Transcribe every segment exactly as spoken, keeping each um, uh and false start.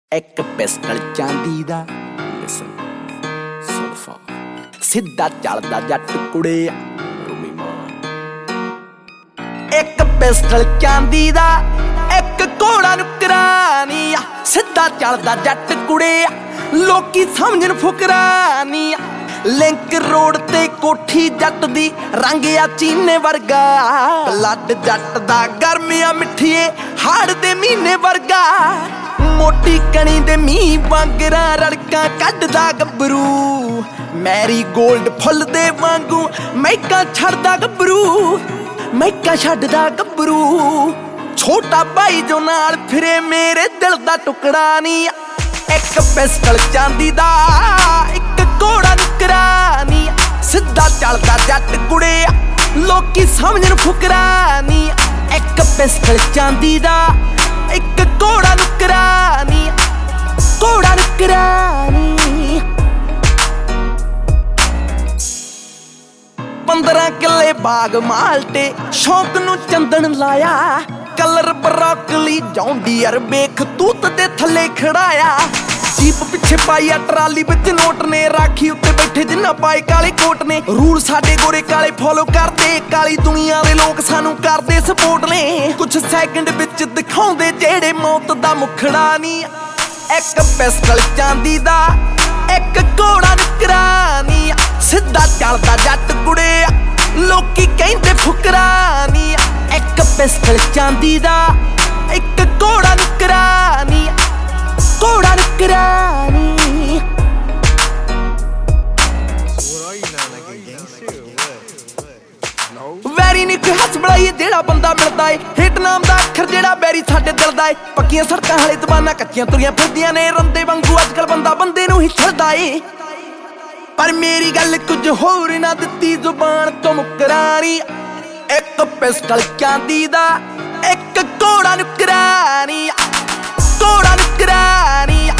ਇੱਕ ਪਿਸਟਲ ਚਾਂਦੀ ਦਾ ਲਿਸਨ ਸੋਫਾ ਸਿੱਧਾ ਚੱਲਦਾ ਜੱਟ ਕੁੜੇ ਰੂਮੀ ਮਾਂ। ਇੱਕ ਪਿਸਟਲ ਚਾਂਦੀ ਦਾ ਇੱਕ ਘੋੜਾ ਨੁਕਰਾਨੀ ਸਿੱਧਾ ਚੱਲਦਾ ਜੱਟ ਕੁੜੇ ਲੋਕੀ ਸਮਝਣ ਫੁਕਰਾਨੀ। ਲਿੰਕ ਰੋਡ ਤੇ ਕੋਠੀ ਜੱਟ ਦੀ ਰੰਗ ਆ ਚੀਨੇ ਵਰਗਾ ਬਲੱਡ ਜੱਟ ਦਾ ਗਰਮਿਆ ਮਿੱਠੀਏ ਹਾੜ ਦੇ ਮਹੀਨੇ ਵਰਗਾ। ਮੋਟੀ ਕਣੀ ਦੇ ਮੀਂਹ ਵਾਂਗਰਾਂ ਰੜਕਾਂ ਕੱਢਦਾ ਗੱਭਰੂ ਮੈਰੀ ਗੋਲਡ ਫੁੱਲ ਦੇ ਵਾਂਗੂ ਮਹਿਕਾਂ ਛੱਡਦਾ ਗੱਭਰੂ ਮਹਿਕਾਂ ਛੱਡਦਾ ਗੱਭਰੂ। ਛੋਟਾ ਭਾਈ ਜੋ ਨਾਲ ਫਿਰੇ ਮੇਰੇ ਦਿਲ ਦਾ ਟੁਕੜਾ ਨੀ। ਇੱਕ ਪਿਸਟਲ ਚਾਂਦੀ ਦਾ ਇੱਕ ਘੋੜਾ ਨੁਕਰਾਨੀ ਸਿੱਧਾ ਚੱਲਦਾ ਜੱਟ ਕੁੜੇ ਲੋਕੀ ਸਮਝਣ ਫੁਕਰਾਨੀ। ਇੱਕ ਪਿਸਟਲ ਚਾਂਦੀ ਦਾ ਇੱਕ ਘੋੜਾ ਨੁਕਰਾਨੀ ਘੋੜਾ ਨੁਕਰਾਨੀ। ਪੰਦਰਾਂ ਕਿੱਲੇ ਬਾਗ ਮਾਲਟੇ ਸ਼ੌਕ ਨੂੰ ਚੰਦਨ ਲਾਇਆ ਕਲਰ ਬਰੋਕਲੀ ਜੌਂਡੀਅਰ ਵੇਖ ਤੂਤ ਦੇ ਥੱਲੇ ਖੜਾਇਆ। ਜੀਪ ਪਿੱਛੇ ਪਾਈ ਆ ਟਰਾਲੀ ਵਿੱਚ ਨੋਟ ਨੇ ਰਾਖੀ ਉੱਤੇ ਬੈਠੇ ਜਿੰਨਾ ਪਾਏ ਕਾਲੇ ਕੋਟ ਨੇ। ਰੂਲ ਸਾਡੇ ਗੋਰੇ ਕਾਲੇ ਫੋਲੋ ਕਰਦੇ ਕਾਲੀ ਦੁਨੀਆ ਦੇ ਲੋਕ ਸਾਨੂੰ ਕਰਦੇ ਸਪੋਰਟ ਨੇ। ਕੁਛ ਸੈਕਿੰਡ ਵਿੱਚ ਦਿਖਾਉਂਦੇ ਜਿਹੜੇ ਮੌਤ ਦਾ ਮੁਖੜਾ ਨੀ। ਇੱਕ ਪਿਸਟਲ ਚਾਂਦੀ ਦਾ ਇੱਕ ਘੋੜਾ ਨੁਕਰਾਨੀ ਸਿੱਧਾ ਚੱਲਦਾ ਜੱਟ ਕੁੜੇ ਲੋਕੀ ਕਹਿੰਦੇ ਫੁਕਰਾਨੀ। ਇੱਕ ਪਿਸਟਲ ਚਾਂਦੀ ਦਾ ਇੱਕ ਘੋੜਾ ਨੁਕਰਾਨੀ ਘੋੜਾ ਨੁਕਰਾਨੀ। ਵੈਰੀ ਨੀ ਕੋਈ ਹੱਥ ਬੜਾਈਏ ਜਿਹੜਾ ਬੰਦਾ ਮਿਲਦਾ ਏ ਹਿੱਟ ਨਾਮ ਦਾ ਅੱਖਰ ਜਿਹੜਾ ਬੈਰੀ ਸਾਡੇ ਦਿਲ ਦਾ ਏ। ਪੱਕੀਆਂ ਸੜਕਾਂ ਹਾਲੇ ਜ਼ਬਾਨਾਂ ਕੱਚੀਆਂ ਤੁਰੀਆਂ ਫਿਰਦੀਆਂ ਨੇ ਰੰਦੇ ਵਾਂਗੂ ਅੱਜ ਕੱਲ ਬੰਦਾ ਬੰਦੇ ਨੂੰ ਹੀ ਛੱਡਦਾ ਏ। ਪਰ ਮੇਰੀ ਗੱਲ ਕੁਝ ਹੋਰ ਨਾ ਦਿੱਤੀ ਜ਼ੁਬਾਨ ਤੋਂ ਮੁਕਰਾਨੀ। ਇੱਕ ਪਿਸਟਲ ਚਾਂਦੀ ਦਾ ਇੱਕ ਘੋੜਾ ਨੁਕਰਾਨੀ ਘੋੜਾ ਨੁਕਰਾਨੀ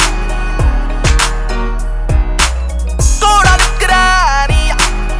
ਘੋੜਾ ਨੁਕਰਾਨੀ।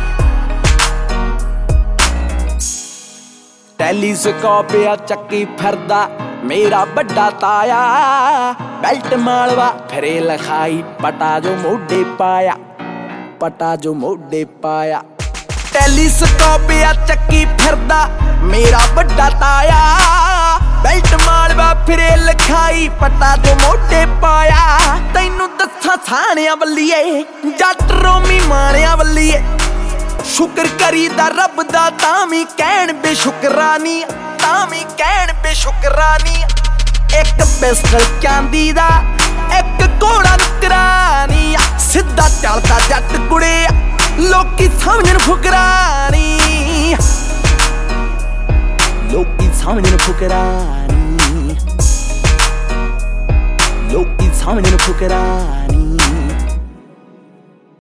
ਟੈਲੀਸਕੋਪ ਆ ਚੱਕੀ ਫਿਰਦਾ ਮੇਰਾ ਵੱਡਾ ਤਾਇਆ ਬੈਲਟ ਮਾਲਵਾ ਫਿਰੇ ਲਖਾਈ ਪਟਾ ਜੋ ਮੋਢੇ ਪਾਇਆ ਪਟਾ ਜੋ ਮੋਢੇ ਪਾਇਆ। ਟੈਲੀਸਕੋਪ ਆ ਚੱਕੀ ਫਿਰਦਾ ਮੇਰਾ ਵੱਡਾ ਤਾਇਆ ਬੈਲਟ ਮਾਲਵਾ ਫਿਰੇ ਲਖਾਈ ਪਟਾ ਜੋ ਮੋਢੇ ਪਾਇਆ। ਤੈਨੂੰ ਦੱਸਾਂ ਥਾਣਿਆਂ ਵੱਲੀਏ ਜੱਟ ਰੋਮੀ ਮਾਣਿਆਂ ਵੱਲੀਏ ਸ਼ੁਕਰ ਕਰੀਦਾ ਰੱਬ ਦਾ ਤਾਂ ਵੀ ਕਹਿਣ ਬੇਸ਼ੁਕਰਾਨੀ ਤਾਂ ਵੀ ਕਹਿਣ ਬੇਸ਼ੁਕਰਾਨੀ। ਇੱਕ ਪਿਸਟਲ ਚਾਂਦੀ ਦਾ ਇੱਕ ਘੋੜਾ ਨੁਕਰਾਨੀ ਸਿੱਧਾ ਚੱਲਦਾ ਜੱਟ ਕੁੜੇ ਲੋਕੀ ਸਮਝਣ ਫੁਕਰਾਨੀ ਲੋਕੀ ਸਮਝਣ ਫੁਕਰਾਨੀ ਲੋਕੀ ਸਮਝਣ ਫੁਕਰਾਨੀ।